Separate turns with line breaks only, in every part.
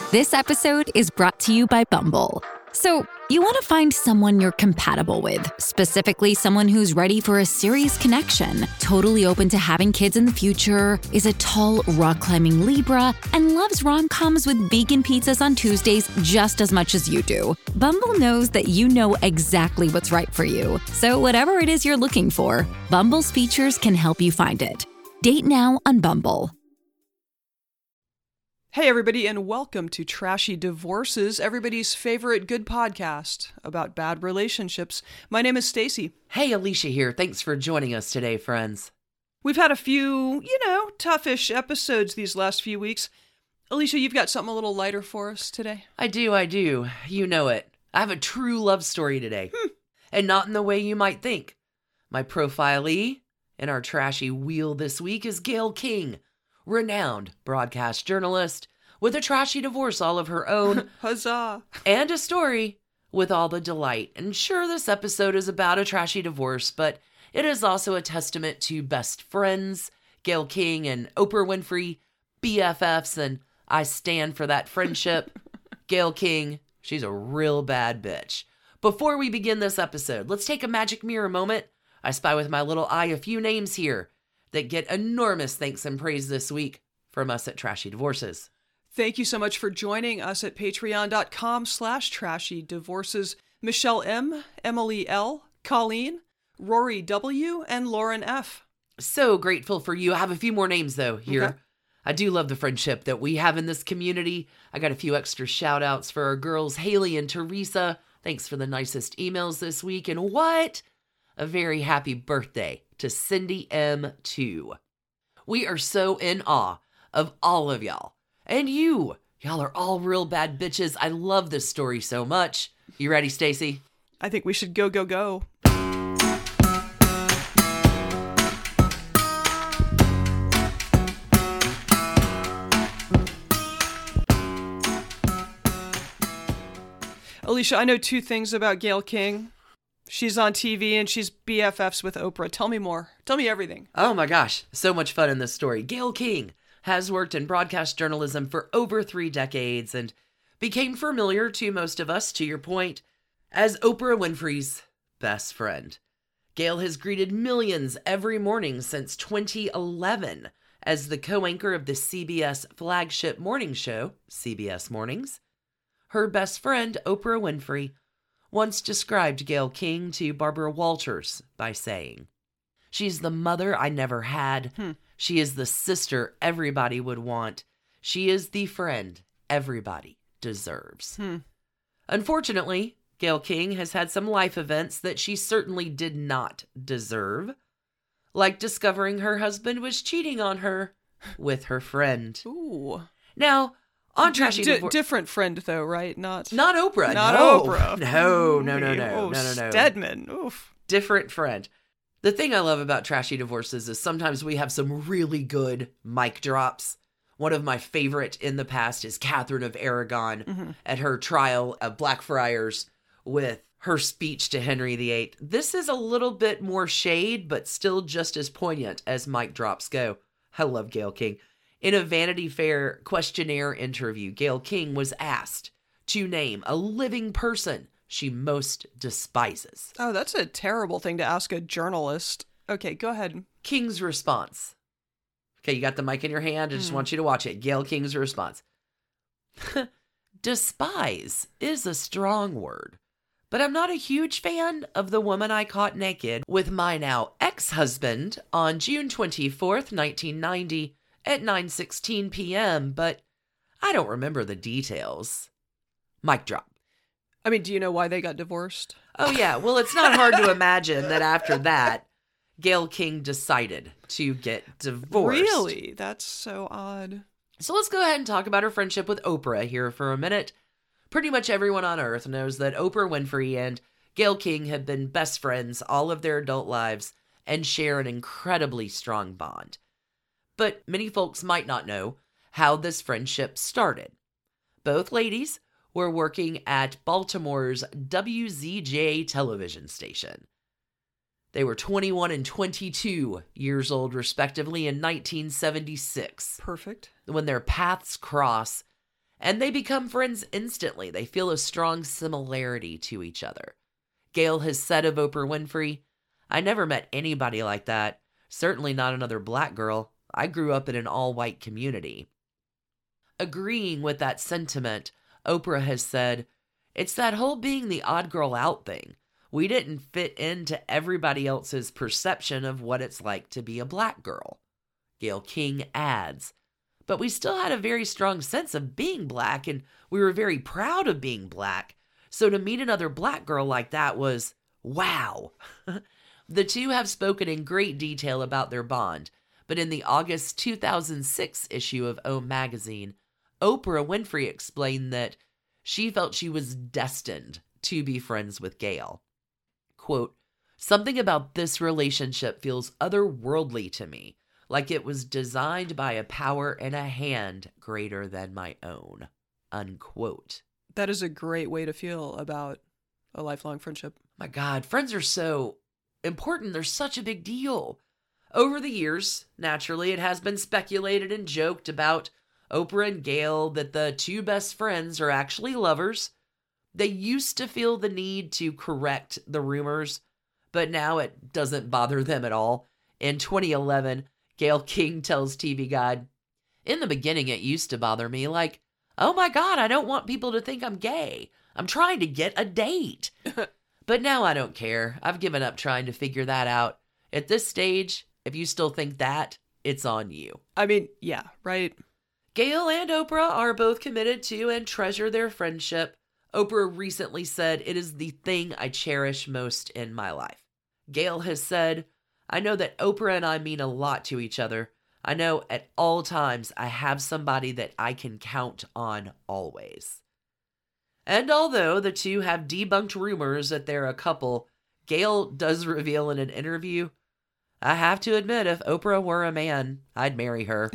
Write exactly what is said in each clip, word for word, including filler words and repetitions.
This episode is brought to you by Bumble. So, you want to find someone you're compatible with, specifically someone who's ready for a serious connection, totally open to having kids in the future, is a tall, rock-climbing Libra, and loves rom-coms with vegan pizzas on Tuesdays just as much as you do. Bumble knows that you know exactly what's right for you. So whatever it is you're looking for, Bumble's features can help you find it. Date now on Bumble.
Hey everybody, and welcome to Trashy Divorces, everybody's favorite good podcast about bad relationships. My name is Stacy.
Hey, Alicia here. Thanks for joining us today, friends.
We've had a few, you know, toughish episodes these last few weeks. Alicia, you've got something a little lighter for us today?
I do, I do. You know it. I have a true love story today. Hmm. And not in the way you might think. My profilee in our trashy wheel this week is Gayle King, renowned broadcast journalist with a trashy divorce all of her own.
Huzzah!
And a story with all the delight. And sure, this episode is about a trashy divorce, but it is also a testament to best friends, Gayle King and Oprah Winfrey, B F Fs, and I stand for that friendship. Gayle King, she's a real bad bitch. Before we begin this episode, let's take a magic mirror moment. I spy with my little eye a few names here that get enormous thanks and praise this week from us at Trashy Divorces.
Thank you so much for joining us at patreon.com slash trashy divorces. Michelle M., Emily L., Colleen, Rory W., and Lauren F.
So grateful for you. I have a few more names, though, here. Okay. I do love the friendship that we have in this community. I got a few extra shout outs for our girls, Haley and Teresa. Thanks for the nicest emails this week. And what? A very happy birthday to Cindy M. too. We are so in awe of all of y'all. And you. Y'all are all real bad bitches. I love this story so much. You ready, Stacy?
I think we should go, go, go. Alicia, I know two things about Gayle King. She's on T V and she's B F Fs with Oprah. Tell me more. Tell me everything.
Oh my gosh. So much fun in this story. Gayle King has worked in broadcast journalism for over three decades and became familiar to most of us, to your point, as Oprah Winfrey's best friend. Gayle has greeted millions every morning since twenty eleven as the co-anchor of the C B S flagship morning show, C B S Mornings. Her best friend, Oprah Winfrey, once described Gayle King to Barbara Walters by saying, "She's the mother I never had. Hmm. She is the sister everybody would want. She is the friend everybody deserves." Hmm. Unfortunately, Gayle King has had some life events that she certainly did not deserve, like discovering her husband was cheating on her with her friend.
Ooh.
Now, on Trashy
D-
Divorce...
Different friend, though, right? Not
Not Oprah.
Not
no.
Oprah.
No, no, no, no,
oh,
no, no, no.
Stedman. Oof.
Different friend. The thing I love about Trashy Divorces is sometimes we have some really good mic drops. One of my favorite in the past is Catherine of Aragon mm-hmm. at her trial of Blackfriars with her speech to Henry the Eighth. This is a little bit more shade, but still just as poignant as mic drops go. I love Gayle King. In a Vanity Fair questionnaire interview, Gayle King was asked to name a living person she most despises.
Oh, that's a terrible thing to ask a journalist. Okay, go ahead.
King's response. Okay, you got the mic in your hand. I just mm. want you to watch it. Gayle King's response. Despise is a strong word, but I'm not a huge fan of the woman I caught naked with my now ex-husband on June twenty-fourth, nineteen ninety at nine sixteen p.m., but I don't remember the details. Mic drop.
I mean, do you know why they got divorced?
Oh, yeah. Well, it's not hard to imagine that after that, Gayle King decided to get divorced.
Really? That's so odd.
So let's go ahead and talk about her friendship with Oprah here for a minute. Pretty much everyone on Earth knows that Oprah Winfrey and Gayle King have been best friends all of their adult lives and share an incredibly strong bond. But many folks might not know how this friendship started. Both ladies were working at Baltimore's W Z J television station. They were twenty-one and twenty-two years old, respectively, in nineteen seventy-six.
Perfect.
When their paths cross And they become friends instantly. They feel a strong similarity to each other. Gayle has said of Oprah Winfrey, "I never met anybody like that. Certainly not another black girl. I grew up in an all-white community." Agreeing with that sentiment, Oprah has said, "It's that whole being the odd girl out thing. We didn't fit into everybody else's perception of what it's like to be a black girl." Gayle King adds, "But we still had a very strong sense of being black, and we were very proud of being black. So to meet another black girl like that was, wow." The two have spoken in great detail about their bond, but in the August two thousand six issue of O Magazine, Oprah Winfrey explained that she felt she was destined to be friends with Gayle. Quote, "Something about this relationship feels otherworldly to me, like it was designed by a power in a hand greater than my own." Unquote.
That is a great way to feel about a lifelong friendship.
My God, friends are so important. They're such a big deal. Over the years, naturally, it has been speculated and joked about Oprah and Gayle that the two best friends are actually lovers. They used to feel the need to correct the rumors, but now it doesn't bother them at all. In twenty eleven, Gayle King tells T V Guide, "In the beginning, it used to bother me, like, oh my God, I don't want people to think I'm gay. I'm trying to get a date. But now I don't care. I've given up trying to figure that out. At this stage, if you still think that, it's on you."
I mean, yeah, right?
Gayle and Oprah are both committed to and treasure their friendship. Oprah recently said, "It is the thing I cherish most in my life." Gayle has said, "I know that Oprah and I mean a lot to each other. I know at all times I have somebody that I can count on always." And although the two have debunked rumors that they're a couple, Gayle does reveal in an interview, "I have to admit, if Oprah were a man, I'd marry her."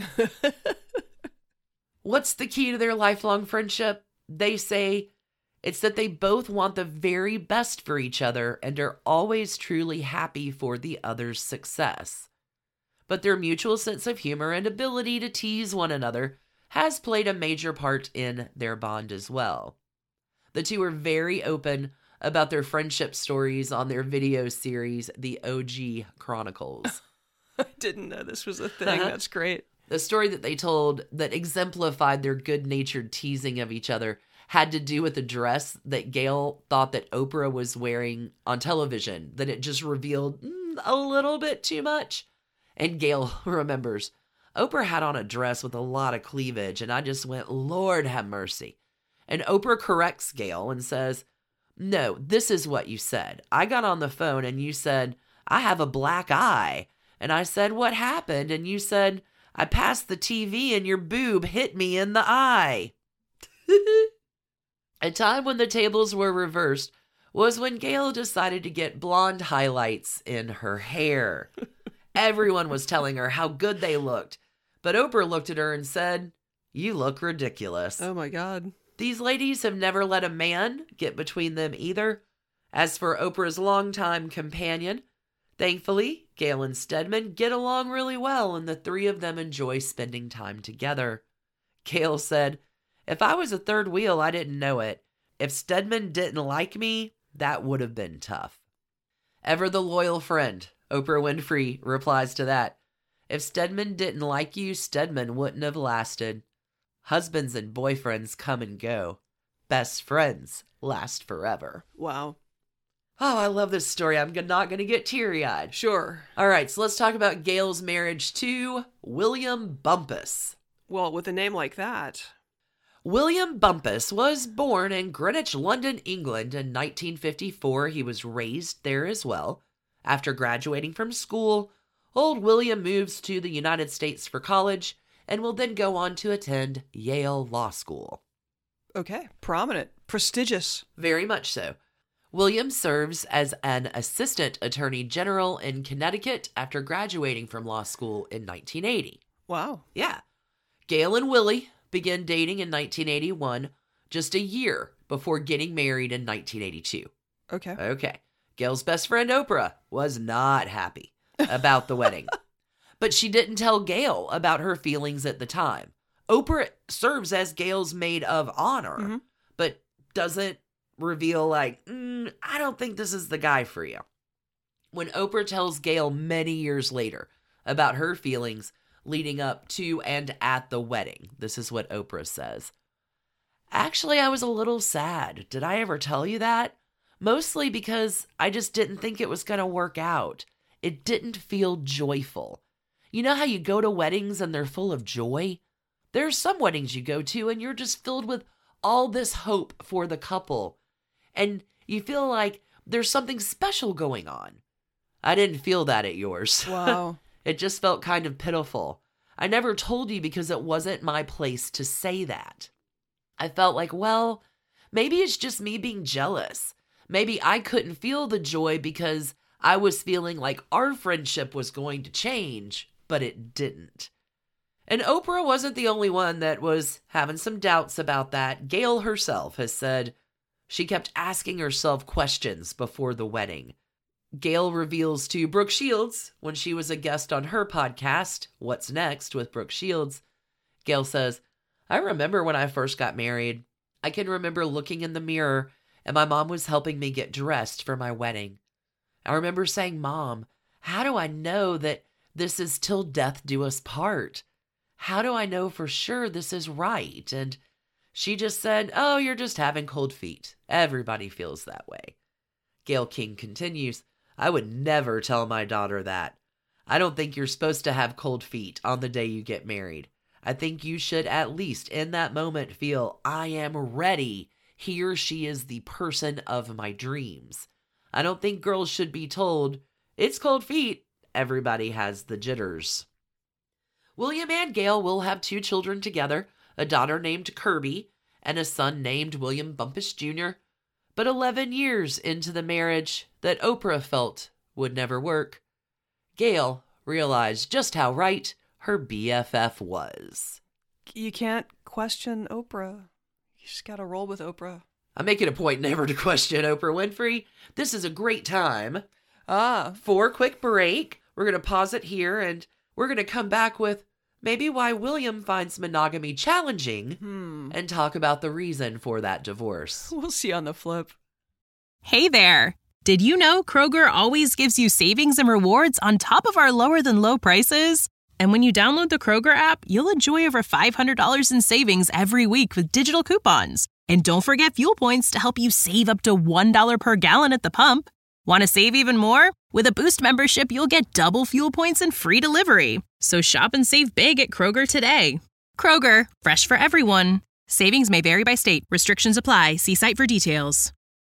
What's the key to their lifelong friendship? They say it's that they both want the very best for each other and are always truly happy for the other's success. But their mutual sense of humor and ability to tease one another has played a major part in their bond as well. The two are very open about their friendship stories on their video series, The O G Chronicles.
I didn't know this was a thing.
Uh-huh.
That's great.
The story that they told that exemplified their good-natured teasing of each other had to do with a dress that Gayle thought that Oprah was wearing on television, that it just revealed mm, a little bit too much. And Gayle remembers, "Oprah had on a dress with a lot of cleavage, and I just went, Lord have mercy." And Oprah corrects Gayle and says, "No, this is what you said. I got on the phone and you said, 'I have a black eye.' And I said, 'What happened?' And you said, 'I passed the T V and your boob hit me in the eye.'" A time when the tables were reversed was when Gayle decided to get blonde highlights in her hair. Everyone was telling her how good they looked, but Oprah looked at her and said, "You look ridiculous."
Oh my God.
These ladies have never let a man get between them either. As for Oprah's longtime companion, thankfully, Gayle and Stedman get along really well, and the three of them enjoy spending time together. Gayle said, "If I was a third wheel, I didn't know it. If Stedman didn't like me, that would have been tough." Ever the loyal friend, Oprah Winfrey replies to that. "If Stedman didn't like you, Stedman wouldn't have lasted. Husbands and boyfriends come and go. Best friends last forever."
Wow.
Oh, I love this story. I'm not going to get teary-eyed.
Sure.
All right, so let's talk about Gayle's marriage to William Bumpus.
Well, with a name like that.
William Bumpus was born in Greenwich, London, England in nineteen fifty-four. He was raised there as well. After graduating from school, old William moves to the United States for college and will then go on to attend Yale Law School.
Okay. Prominent. Prestigious.
Very much so. William serves as an assistant attorney general in Connecticut after graduating from law school in nineteen eighty.
Wow.
Yeah. Gayle and Willie began dating in nineteen eighty-one, just a year before getting married in nineteen eighty-two.
Okay.
Okay. Gayle's best friend Oprah was not happy about the wedding, but she didn't tell Gayle about her feelings at the time. Oprah serves as Gail's maid of honor,
Mm-hmm.
but doesn't reveal like, mm, I don't think this is the guy for you. When Oprah tells Gail many years later about her feelings leading up to and at the wedding, this is what Oprah says. Actually, I was a little sad. Did I ever tell you that? Mostly because I just didn't think it was going to work out. It didn't feel joyful. You know how you go to weddings and they're full of joy? There are some weddings you go to and you're just filled with all this hope for the couple. And you feel like there's something special going on. I didn't feel that at yours.
Wow.
It just felt kind of pitiful. I never told you because it wasn't my place to say that. I felt like, well, maybe it's just me being jealous. Maybe I couldn't feel the joy because I was feeling like our friendship was going to change, but it didn't. And Oprah wasn't the only one that was having some doubts about that. Gail herself has said she kept asking herself questions before the wedding. Gail reveals to Brooke Shields when she was a guest on her podcast, What's Next with Brooke Shields, Gail says, I remember when I first got married. I can remember looking in the mirror and my mom was helping me get dressed for my wedding. I remember saying, Mom, how do I know that this is till death do us part? How do I know for sure this is right? And she just said, oh, you're just having cold feet. Everybody feels that way. Gayle King continues, I would never tell my daughter that. I don't think you're supposed to have cold feet on the day you get married. I think you should at least in that moment feel, I am ready. He or she is the person of my dreams. I don't think girls should be told, it's cold feet. Everybody has the jitters. William and Gail will have two children together, a daughter named Kirby and a son named William Bumpus Junior But eleven years into the marriage that Oprah felt would never work, Gail realized just how right her B F F was.
You can't question Oprah. You just gotta roll with Oprah.
I'm making a point never to question Oprah Winfrey. This is a great time.
Ah.
For a quick break, we're going to pause it here and we're going to come back with maybe why William finds monogamy challenging
Hmm.
and talk about the reason for that divorce.
We'll see on the flip.
Hey there! Did you know Kroger always gives you savings and rewards on top of our lower-than-low prices? And when you download the Kroger app, you'll enjoy over five hundred dollars in savings every week with digital coupons. And don't forget fuel points to help you save up to one dollar per gallon at the pump. Want to save even more? With a Boost membership, you'll get double fuel points and free delivery. So shop and save big at Kroger today. Kroger, fresh for everyone. Savings may vary by state. Restrictions apply. See site for details.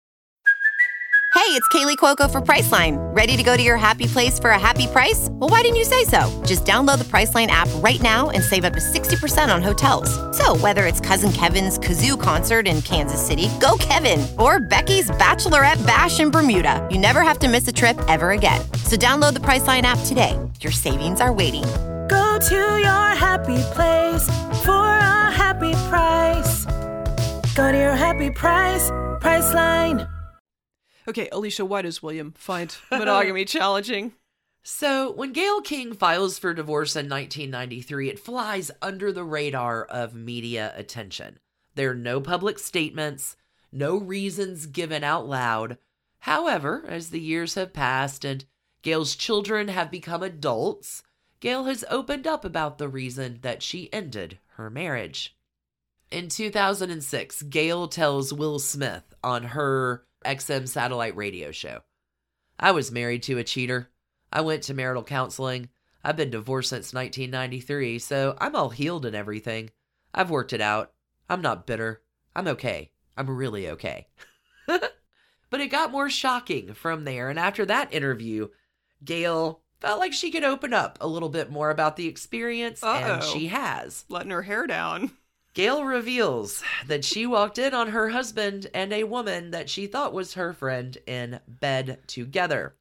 Hey, it's Kaylee Cuoco for Priceline. Ready to go to your happy place for a happy price? Well, why didn't you say so? Just download the Priceline app right now and save up to sixty percent on hotels. So whether it's Cousin Kevin's Kazoo Concert in Kansas City, go Kevin, or Becky's Bachelorette Bash in Bermuda, you never have to miss a trip ever again. So download the Priceline app today. Your savings are waiting.
Go to your happy place for a happy price. Go to your happy price, Priceline.
Okay, Alicia, why does William find monogamy challenging?
So, when Gayle King files for divorce in nineteen ninety-three, it flies under the radar of media attention. There are no public statements, no reasons given out loud. However, as the years have passed and Gail's children have become adults, Gail has opened up about the reason that she ended her marriage. In two thousand six, Gail tells Will Smith on her X M satellite radio show, I was married to a cheater. I went to marital counseling. I've been divorced since nineteen ninety-three, so I'm all healed and everything. I've worked it out. I'm not bitter. I'm okay. I'm really okay. But it got more shocking from there, and after that interview, Gail felt like she could open up a little bit more about the experience,
Uh-oh.
and she has.
Letting her hair down.
Gail reveals that she walked in on her husband and a woman that she thought was her friend in bed together.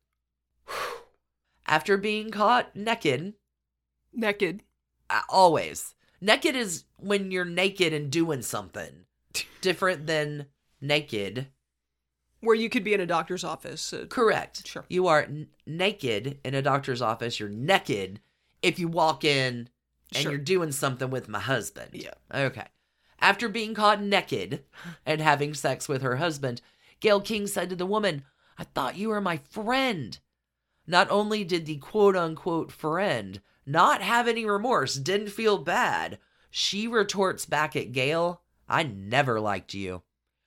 After being caught naked.
Naked.
Uh, always. Naked is when you're naked and doing something. Different than naked.
Where you could be in a doctor's office. Uh,
Correct.
Sure.
You are n- naked in a doctor's office. You're naked if you walk in and
Sure.
you're doing something with my husband.
Yeah.
Okay. After being caught naked and having sex with her husband, Gayle King said to the woman, "I thought you were my friend." Not only did the quote-unquote friend not have any remorse, didn't feel bad, she retorts back at Gayle, "I never liked you."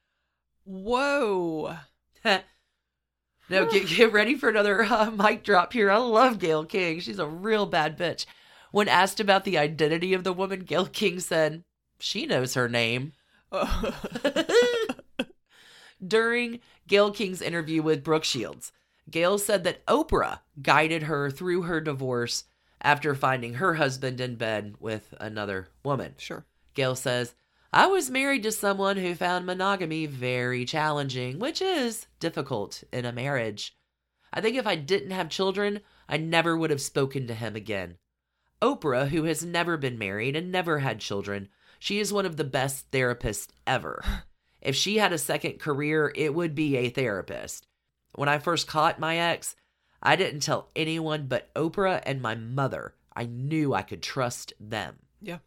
Whoa.
No, get, get ready for another uh, mic drop here. I love Gayle King. She's a real bad bitch. When asked about the identity of the woman, Gayle King said, "She knows her name." During Gayle King's interview with Brooke Shields, Gayle said that Oprah guided her through her divorce after finding her husband in bed with another woman.
Sure.
Gayle says, "I was married to someone who found monogamy very challenging, which is difficult in a marriage. I think if I didn't have children, I never would have spoken to him again." Oprah, who has never been married and never had children, she is one of the best therapists ever. If she had a second career, it would be a therapist. When I first caught my ex, I didn't tell anyone but Oprah and my mother. I knew I could trust them.
Yeah.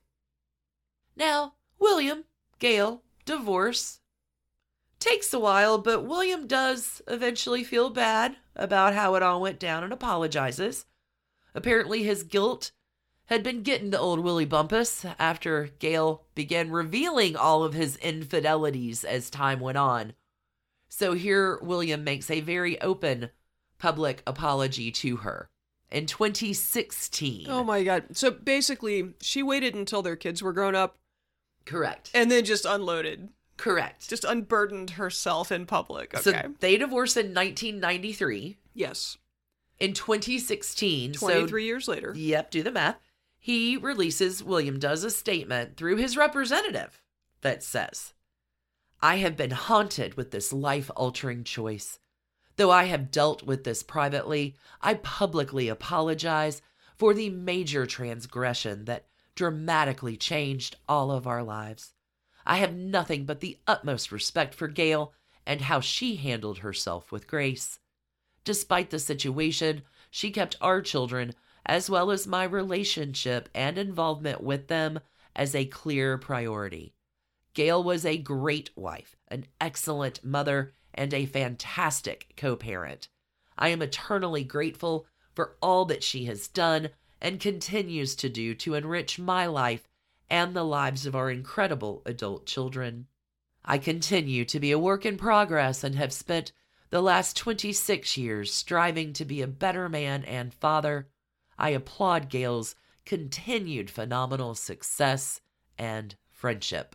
Now, William, Gayle, divorce. Takes a while, but William does eventually feel bad about how it all went down and apologizes. Apparently his guilt had been getting to old Willie Bumpus after Gayle began revealing all of his infidelities as time went on. So here William makes a very open public apology to her. In twenty sixteen.
Oh my God. So basically, she waited until their kids were grown up
Correct.
and then just unloaded.
Correct.
Just unburdened herself in public. Okay.
So they divorced in nineteen ninety-three.
Yes.
In twenty sixteen.
twenty-three
so,
years later.
Yep, do the math. He releases, William does a statement through his representative that says, "I have been haunted with this life-altering choice. Though I have dealt with this privately, I publicly apologize for the major transgression that dramatically changed all of our lives. I have nothing but the utmost respect for Gayle and how she handled herself with grace. Despite the situation, she kept our children, as well as my relationship and involvement with them, as a clear priority. Gayle was a great wife, an excellent mother, and a fantastic co-parent. I am eternally grateful for all that she has done and continues to do to enrich my life and the lives of our incredible adult children. I continue to be a work in progress and have spent the last twenty-six years striving to be a better man and father. I applaud Gayle's continued phenomenal success and friendship."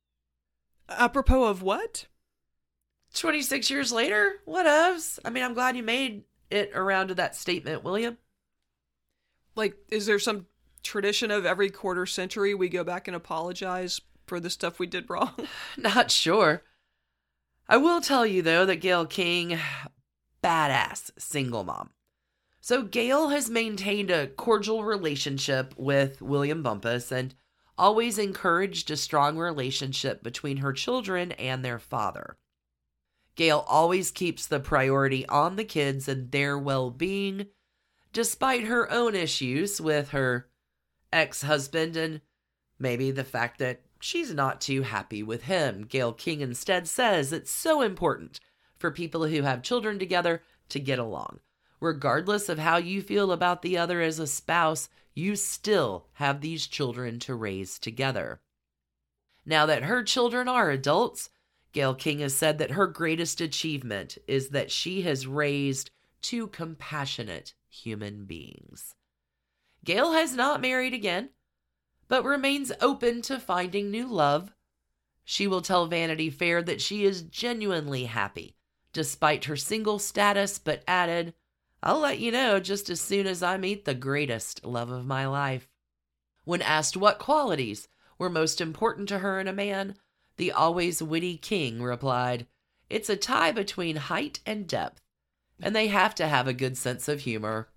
Apropos of what?
twenty-six years later? Whatevs. I mean, I'm glad you made it around to that statement, William.
Like, is there some tradition of every quarter century we go back and apologize for the stuff we did wrong?
Not sure. I will tell you, though, that Gayle King, badass single mom. So Gayle has maintained a cordial relationship with William Bumpus and always encouraged a strong relationship between her children and their father. Gayle always keeps the priority on the kids and their well-being, despite her own issues with her ex-husband and maybe the fact that she's not too happy with him. Gayle King instead says it's so important for people who have children together to get along. Regardless of how you feel about the other as a spouse, you still have these children to raise together. Now that her children are adults, Gayle King has said that her greatest achievement is that she has raised two compassionate human beings. Gayle has not married again, but remains open to finding new love. She will tell Vanity Fair that she is genuinely happy, despite her single status, but added, "I'll let you know just as soon as I meet the greatest love of my life." When asked what qualities were most important to her in a man, the always witty King replied, "It's a tie between height and depth, and they have to have a good sense of humor."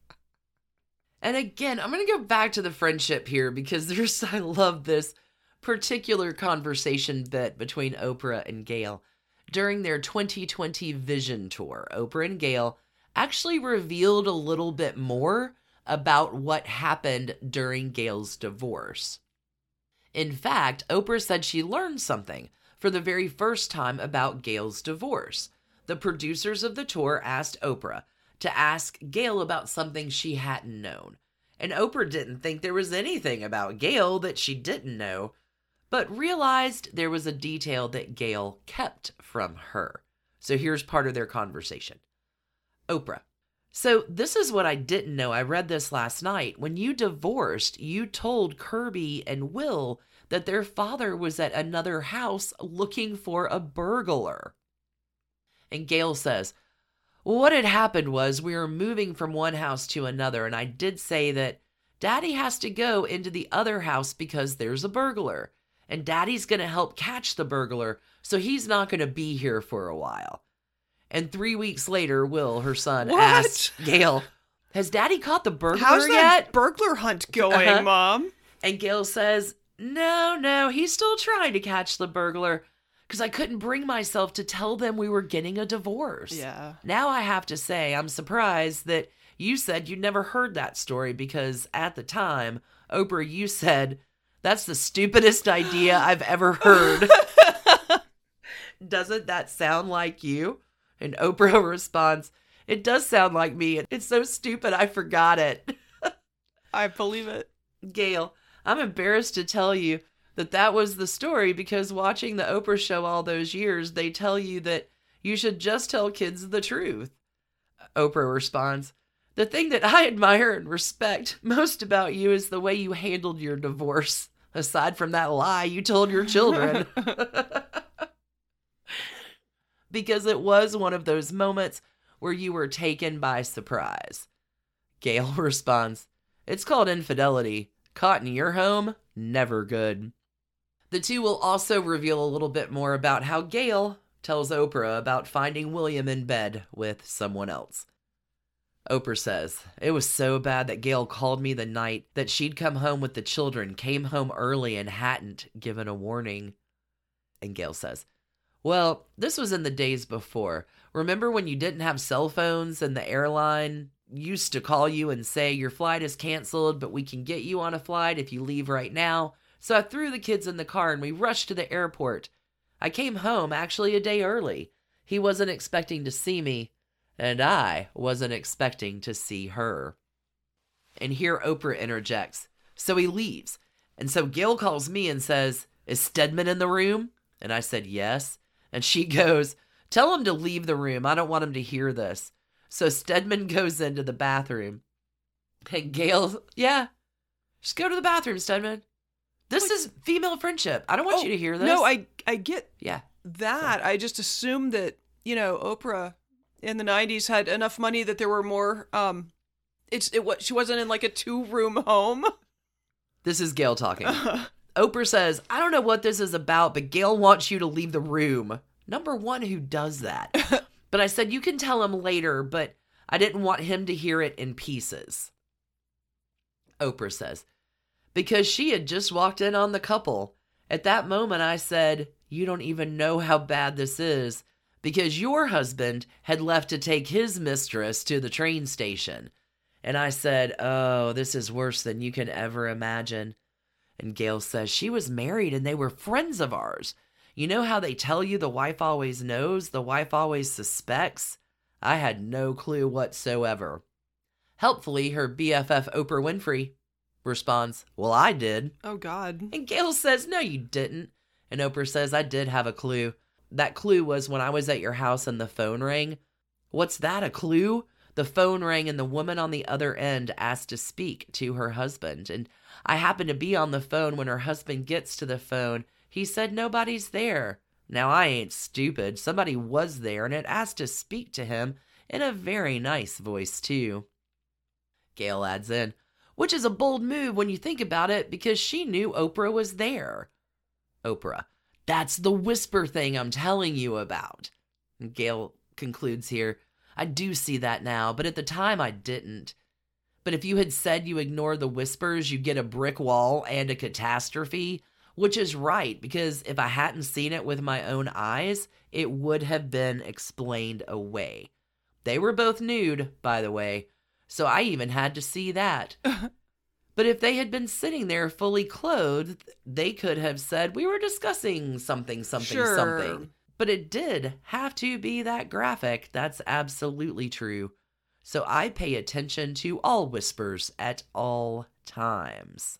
And again, I'm going to go back to the friendship here because there's, I love this particular conversation bit between Oprah and Gayle. During their twenty twenty Vision Tour, Oprah and Gayle actually revealed a little bit more about what happened during Gail's divorce. In fact, Oprah said she learned something for the very first time about Gail's divorce. The producers of the tour asked Oprah to ask Gail about something she hadn't known. And Oprah didn't think there was anything about Gail that she didn't know, but realized there was a detail that Gail kept from her. So here's part of their conversation. Oprah: so this is what I didn't know. I read this last night. When you divorced, you told Kirby and Will that their father was at another house looking for a burglar. And Gail says, well, what had happened was we were moving from one house to another, and I did say that Daddy has to go into the other house because there's a burglar, and Daddy's going to help catch the burglar, so he's not going to be here for a while. And three weeks later, Will, her son,
What?
asked Gail, has Daddy caught the burglar
How's
yet?
that burglar hunt going,
Uh-huh.
Mom?
And Gail says, no, no, he's still trying to catch the burglar because I couldn't bring myself to tell them we were getting a divorce.
Yeah.
Now I have to say, I'm surprised that you said you never heard that story because at the time, Oprah, you said, that's the stupidest idea I've ever heard. Doesn't that sound like you? And Oprah responds, it does sound like me. It's so stupid I forgot it.
I believe it.
Gail, I'm embarrassed to tell you that that was the story because watching the Oprah show all those years, they tell you that you should just tell kids the truth. Oprah responds, the thing that I admire and respect most about you is the way you handled your divorce, aside from that lie you told your children. Because it was one of those moments where you were taken by surprise. Gail responds, it's called infidelity. Caught in your home, never good. The two will also reveal a little bit more about how Gail tells Oprah about finding William in bed with someone else. Oprah says, it was so bad that Gail called me the night that she'd come home with the children, came home early and hadn't given a warning. And Gail says, well, this was in the days before. Remember when you didn't have cell phones and the airline used to call you and say your flight is canceled, but we can get you on a flight if you leave right now? So I threw the kids in the car and we rushed to the airport. I came home actually a day early. He wasn't expecting to see me, and I wasn't expecting to see her. And here Oprah interjects. So he leaves. And so Gail calls me and says, is Stedman in the room? And I said, yes. And she goes, tell him to leave the room. I don't want him to hear this. So Stedman goes into the bathroom. And Gail, yeah, just go to the bathroom, Stedman. This Wait. is female friendship. I don't want
oh,
you to hear this.
No, I I get
yeah.
that.
So.
I just assumed that, you know, Oprah in the nineties had enough money that there were more, um, it's, it what she wasn't in like a two room home.
This is Gail talking. Oprah says, I don't know what this is about, but Gail wants you to leave the room. Number one, who does that? But I said, you can tell him later, but I didn't want him to hear it in pieces. Oprah says, because she had just walked in on the couple. At that moment, I said, you don't even know how bad this is, because your husband had left to take his mistress to the train station. And I said, oh, this is worse than you can ever imagine. And Gail says, she was married and they were friends of ours. You know how they tell you the wife always knows, the wife always suspects? I had no clue whatsoever. Helpfully, her B F F Oprah Winfrey responds, well, I did.
Oh, God.
And Gail says, no, you didn't. And Oprah says, I did have a clue. That clue was when I was at your house and the phone rang. What's that, a clue? The phone rang and the woman on the other end asked to speak to her husband. And I happened to be on the phone when her husband gets to the phone. He said, nobody's there. Now, I ain't stupid. Somebody was there and it asked to speak to him in a very nice voice, too. Gail adds in, which is a bold move when you think about it because she knew Oprah was there. Oprah, that's the whisper thing I'm telling you about. And Gail concludes here, I do see that now, but at the time I didn't. But if you had said you ignore the whispers, you get a brick wall and a catastrophe, which is right, because if I hadn't seen it with my own eyes, it would have been explained away. They were both nude, by the way. So I even had to see that. But if they had been sitting there fully clothed, they could have said, we were discussing something, something,
Sure.
something. But it did have to be that graphic. That's absolutely true. So I pay attention to all whispers at all times.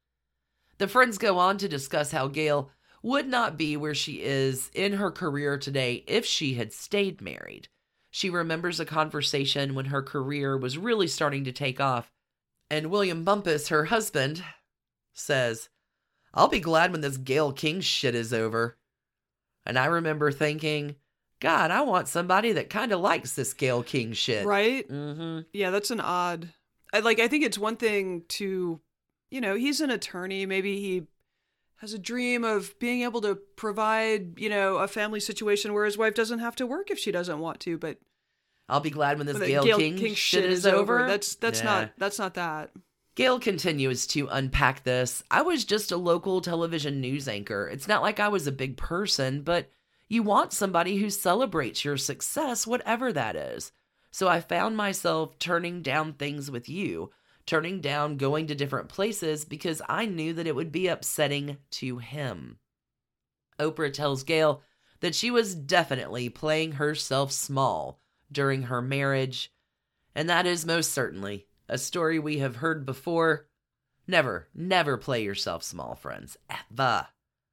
The friends go on to discuss how Gail would not be where she is in her career today if she had stayed married. She remembers a conversation when her career was really starting to take off, and William Bumpus, her husband, says, I'll be glad when this Gail King shit is over. And I remember thinking, God, I want somebody that kind of likes this Gail King shit.
Right?
Mm-hmm.
Yeah, that's an odd... I, like, I think it's one thing to, you know, he's an attorney. Maybe he has a dream of being able to provide, you know, a family situation where his wife doesn't have to work if she doesn't want to, but...
I'll be glad when this
when the
Gail,
Gail
King,
King
shit is over.
That's that's
Yeah.
not that's not that.
Gail continues to unpack this. I was just a local television news anchor. It's not like I was a big person, but you want somebody who celebrates your success, whatever that is. So I found myself turning down things with you, turning down going to different places because I knew that it would be upsetting to him. Oprah tells Gail that she was definitely playing herself small during her marriage, and that is most certainly a story we have heard before. Never, never play yourself small, friends. Ever.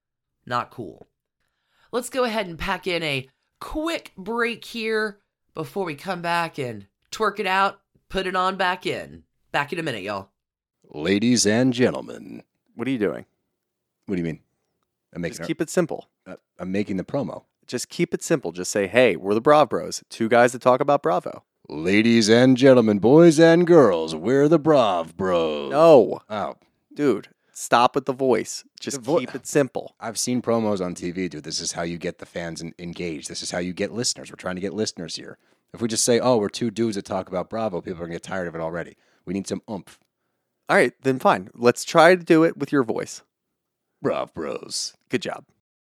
Not cool. Let's go ahead and pack in a quick break here before we come back and twerk it out, put it on back in. Back in a minute, y'all.
Ladies and gentlemen.
What are you doing?
What do you mean? I'm making
Just keep it simple.
uh, I'm making the promo.
Just keep it simple. Just say, hey, we're the Brav Bros. Two guys that talk about Bravo.
Ladies and gentlemen, boys and girls, we're the Brav Bros.
No.
Oh,
Dude, stop with the voice. Just
The vo-
keep it simple.
I've seen promos on T V, dude. This is how you get the fans en- engaged. This is how you get listeners. We're trying to get listeners here. If we just say, oh, we're two dudes that talk about Bravo, people are going to get tired of it already. We need some oomph.
All right, then fine. Let's try to do it with your voice.
Brav Bros.
Good job.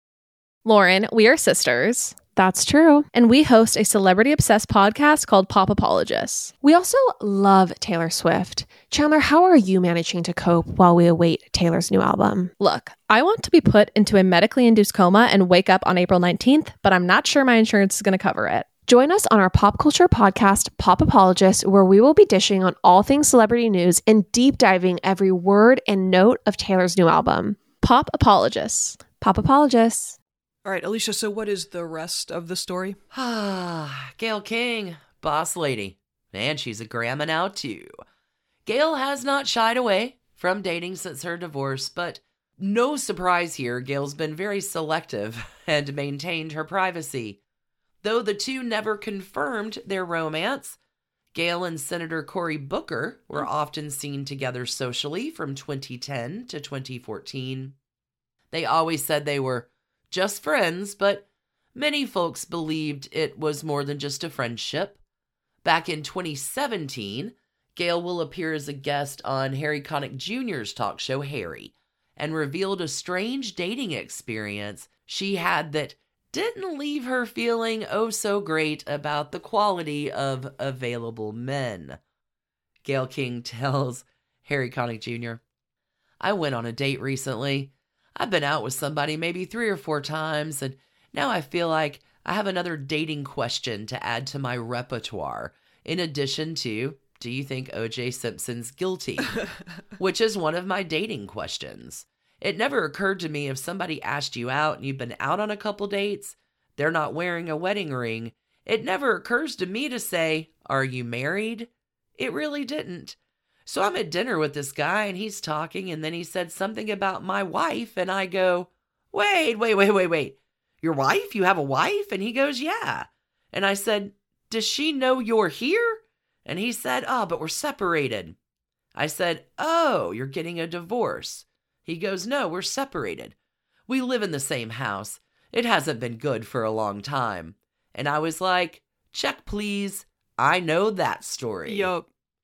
Lauren, we are sisters. That's true. And we host a celebrity-obsessed podcast called Pop Apologists. We also love Taylor Swift. Chandler, how are you managing to cope while we await Taylor's new album? Look, I want to be put into a medically induced coma and wake up on April nineteenth, but I'm not sure my insurance is going to cover it. Join us on our pop culture podcast, Pop Apologists, where we will be dishing on all things celebrity news and deep diving every word and note of Taylor's new album. Pop Apologists. Pop Apologists.
All right, Alicia, so what is the rest of the story?
Ah, Gail King, boss lady. And she's a grandma now, too. Gail has not shied away from dating since her divorce, but no surprise here, Gail's been very selective and maintained her privacy. Though the two never confirmed their romance, Gail and Senator Cory Booker were often seen together socially from twenty ten to twenty fourteen. They always said they were just friends, but many folks believed it was more than just a friendship. Back in twenty seventeen, Gail will appear as a guest on Harry Connick Junior's talk show, Harry, and revealed a strange dating experience she had that didn't leave her feeling oh so great about the quality of available men. Gail King tells Harry Connick Junior, I went on a date recently. I've been out with somebody maybe three or four times, and now I feel like I have another dating question to add to my repertoire, in addition to, do you think O J Simpson's guilty? Which is one of my dating questions. It never occurred to me if somebody asked you out and you've been out on a couple dates, they're not wearing a wedding ring. It never occurs to me to say, are you married? It really didn't. So I'm at dinner with this guy and he's talking and then he said something about my wife and I go, wait, wait, wait, wait, wait. Your wife? You have a wife? And he goes, yeah. And I said, does she know you're here? And he said, oh, but we're separated. I said, oh, you're getting a divorce. He goes, no, we're separated. We live in the same house. It hasn't been good for a long time. And I was like, check, please. I know that story.
Yup.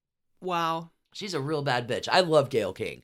Wow.
She's a real bad bitch. I love Gail King.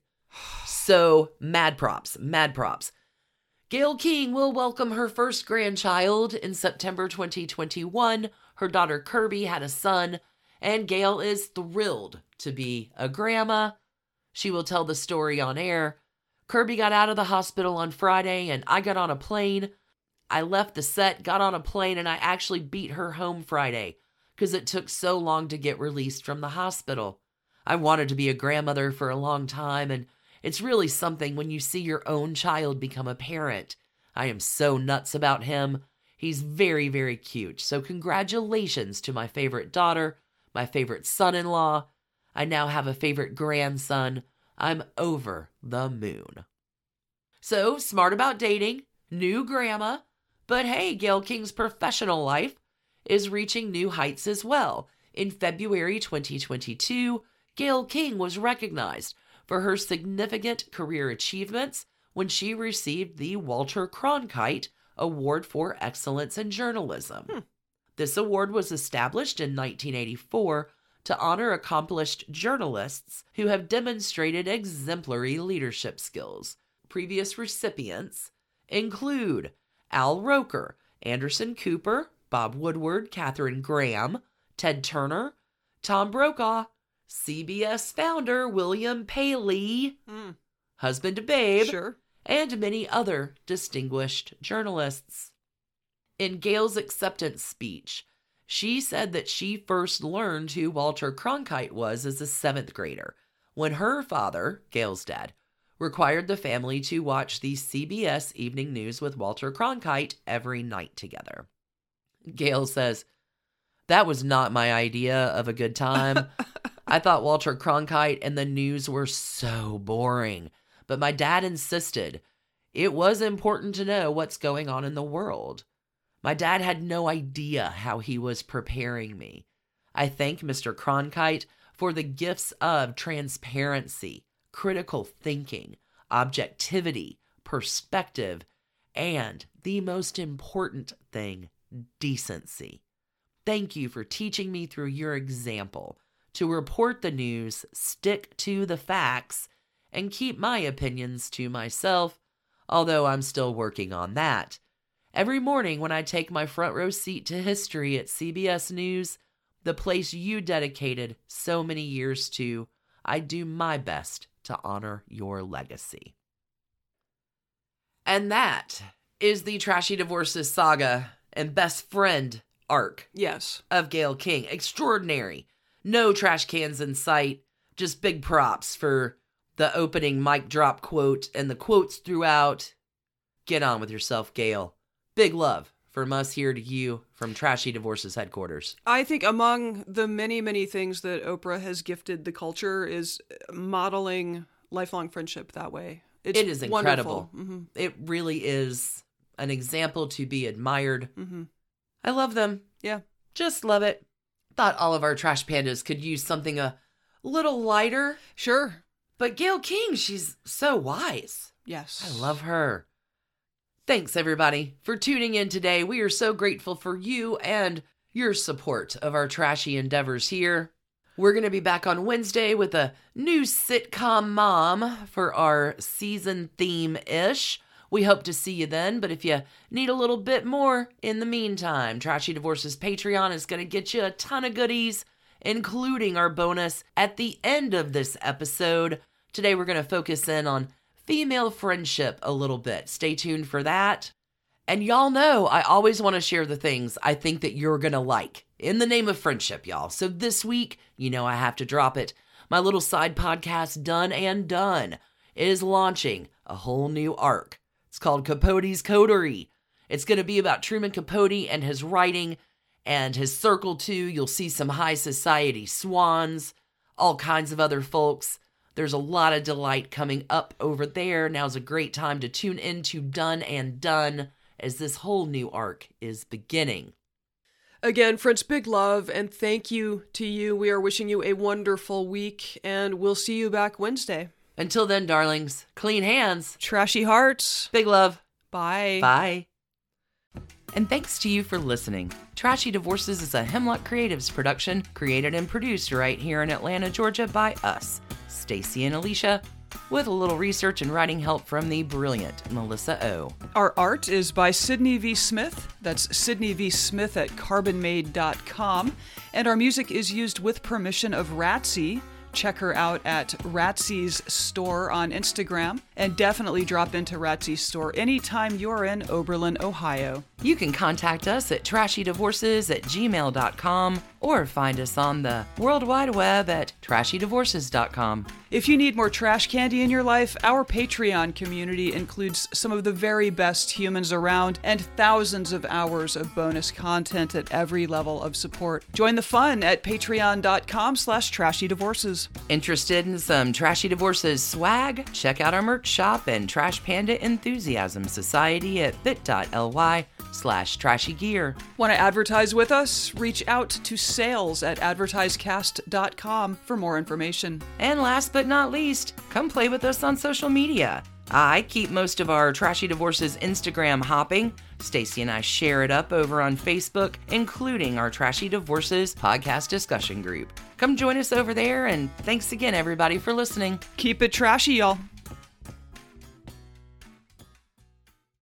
So, mad props, mad props. Gail King will welcome her first grandchild in September twenty twenty-one. Her daughter Kirby had a son, and Gail is thrilled to be a grandma. She will tell the story on air. Kirby got out of the hospital on Friday, and I got on a plane. I left the set, got on a plane, and I actually beat her home Friday because it took so long to get released from the hospital. I wanted to be a grandmother for a long time, and it's really something when you see your own child become a parent. I am so nuts about him. He's very, very cute. So congratulations to my favorite daughter, my favorite son-in-law. I now have a favorite grandson. I'm over the moon. So, smart about dating, new grandma, but hey, Gayle King's professional life is reaching new heights as well. In February twenty twenty-two, Gayle King was recognized for her significant career achievements when she received the Walter Cronkite Award for Excellence in Journalism. Hmm. This award was established in nineteen eighty-four to honor accomplished journalists who have demonstrated exemplary leadership skills. Previous recipients include Al Roker, Anderson Cooper, Bob Woodward, Katharine Graham, Ted Turner, Tom Brokaw, C B S founder William Paley,
mm.
husband to Babe,
sure.
and many other distinguished journalists. In Gayle's acceptance speech, she said that she first learned who Walter Cronkite was as a seventh grader, when her father, Gayle's dad, required the family to watch the C B S Evening News with Walter Cronkite every night together. Gayle says, "That was not my idea of a good time. I thought Walter Cronkite and the news were so boring, but my dad insisted it was important to know what's going on in the world. My dad had no idea how he was preparing me. I thank Mister Cronkite for the gifts of transparency, critical thinking, objectivity, perspective, and the most important thing, decency. Thank you for teaching me through your example to report the news, stick to the facts, and keep my opinions to myself, although I'm still working on that. Every morning when I take my front row seat to history at C B S News, the place you dedicated so many years to, I do my best to honor your legacy." And that is the Trashy Divorces saga and best friend arc
Yes.
of Gayle King. Extraordinary. No trash cans in sight. Just big props for the opening mic drop quote and the quotes throughout. Get on with yourself, Gayle. Big love from us here to you from Trashy Divorces headquarters.
I think among the many, many things that Oprah has gifted the culture is modeling lifelong friendship that way. It's
it is incredible.
Mm-hmm.
It really is an example to be admired.
Mm-hmm.
I love them.
Yeah.
Just love it. Thought all of our trash pandas could use something a little lighter.
Sure.
But Gayle King, she's so wise.
Yes.
I love her. Thanks, everybody, for tuning in today. We are so grateful for you and your support of our trashy endeavors here. We're going to be back on Wednesday with a new sitcom mom for our season theme-ish. We hope to see you then, but if you need a little bit more in the meantime, Trashy Divorces Patreon is going to get you a ton of goodies, including our bonus at the end of this episode. Today we're going to focus in on female friendship a little bit. Stay tuned for that. And y'all know I always want to share the things I think that you're going to like in the name of friendship, y'all. So this week, you know I have to drop it. My little side podcast, Done and Done, is launching a whole new arc. It's called Capote's Coterie. It's going to be about Truman Capote and his writing and his circle too. You'll see some high society swans, all kinds of other folks. There's a lot of delight coming up over there. Now's a great time to tune into Done and Done as this whole new arc is beginning.
Again, friends, big love and thank you to you. We are wishing you a wonderful week and we'll see you back Wednesday.
Until then, darlings, clean hands.
Trashy hearts.
Big love.
Bye.
Bye. And thanks to you for listening. Trashy Divorces is a Hemlock Creatives production, created and produced right here in Atlanta, Georgia by us, Stacy and Alicia. with a little research and writing help from the brilliant Melissa O.
Our art is by Sydney V. Smith. That's Sydney V. Smith at carbon made dot com. And our music is used with permission of Ratsy. Check her out at Ratsy's store on Instagram, and definitely drop into Ratsy's store anytime you're in Oberlin, Ohio.
You can contact us at trashy divorces at gmail dot com or find us on the World Wide Web at trashy divorces dot com.
If you need more trash candy in your life, our Patreon community includes some of the very best humans around and thousands of hours of bonus content at every level of support. Join the fun at patreon dot com slash trashy divorces.
Interested in some Trashy Divorces swag? Check out our merch shop and Trash Panda Enthusiasm Society at bit.ly slash trashy gear.
Want to advertise with us? Reach out to sales at advertisecast dot com for more information.
And last but not least, come play with us on social media. I keep most of our Trashy Divorces Instagram hopping. Stacy and I share it up over on Facebook, including our Trashy Divorces podcast discussion group. Come join us over there, and thanks again, everybody, for listening.
Keep it trashy, y'all.